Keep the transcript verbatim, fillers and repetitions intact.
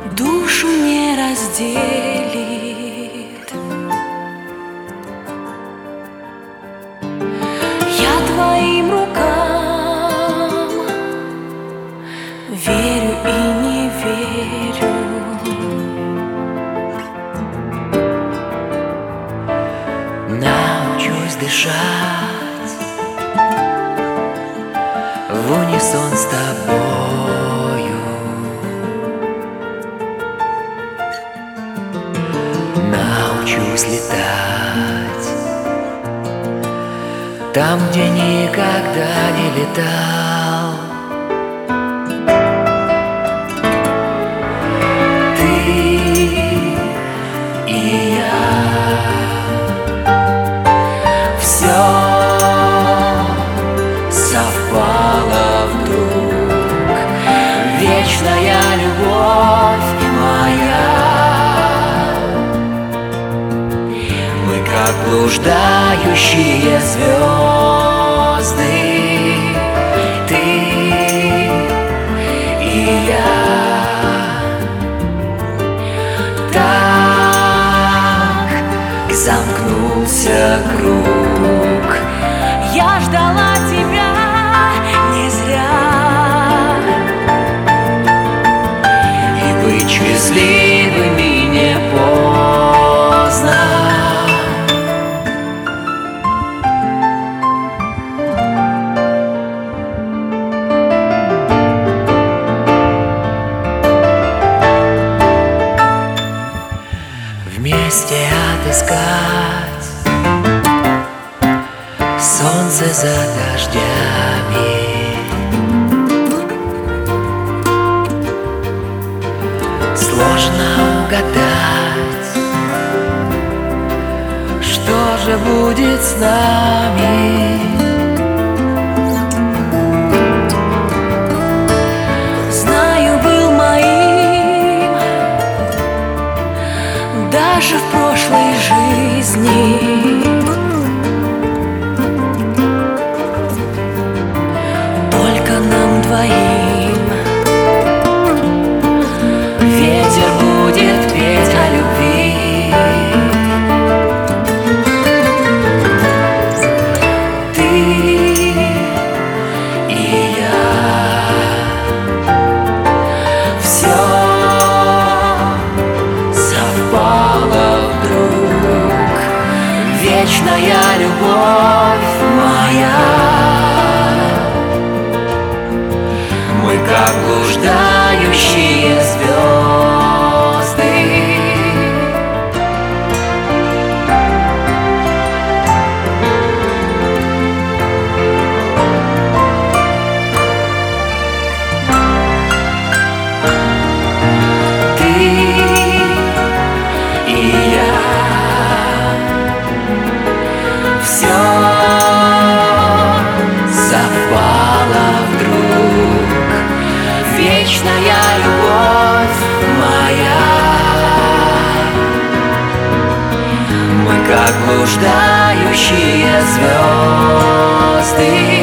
душу не разделит. Я твоим рукам верю и не верю. Научусь дышать в унисон с тобою. Научусь летать там, где никогда не летал. Ты и я, все совпало вдруг, вечная любовь моя. Мы как блуждающие звезды, ты и я. Так замкнулся круг. Я ждала тебя не зря, И быть счастливыми не поздно. Вместе отыскать солнце за дождями. Сложно угадать, что же будет с нами. знаю, был моим даже в прошлой жизни. Только нам двоим ветер будет петь о любви. Ты и я, все совпало вдруг, вечная любовь моя. Мы как блуждающие звезды. Ты и я, все совпало вдруг, вечная любовь моя. Мы как блуждающие звезды.